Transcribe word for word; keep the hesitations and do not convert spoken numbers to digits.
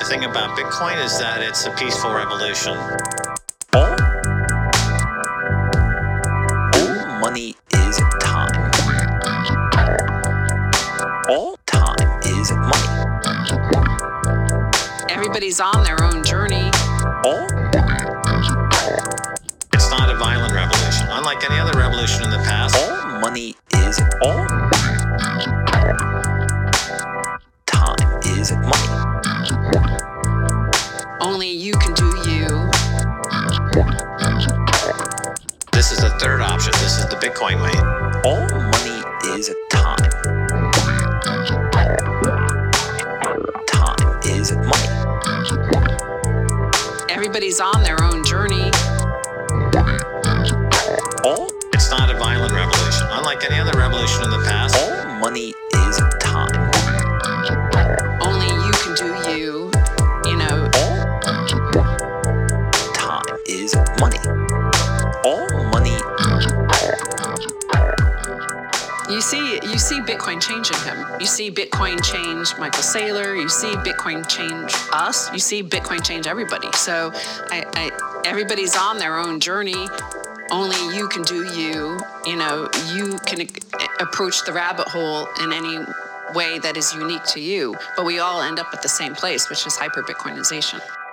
The thing about Bitcoin is that it's a peaceful revolution. All, all money is time. All time is money. Everybody's on their own journey. All It's not a violent revolution, unlike any other revolution in the past. all money is all time is money. Only you can do you. This is the third option. This is the Bitcoin way. All money is time. Time is money. Everybody's on their own journey. All It's not a violent revolution, unlike any other revolution in the past. all money is time. Only you can do you. You know, All time is money. All money. you see, you see Bitcoin changing him. You see Bitcoin change Michael Saylor. You see Bitcoin change us. You see Bitcoin change everybody. So, I, I, everybody's on their own journey. Only you can do you. You know, you can a- approach the rabbit hole in any way that is unique to you. But we all end up at the same place, which is hyper Bitcoinization.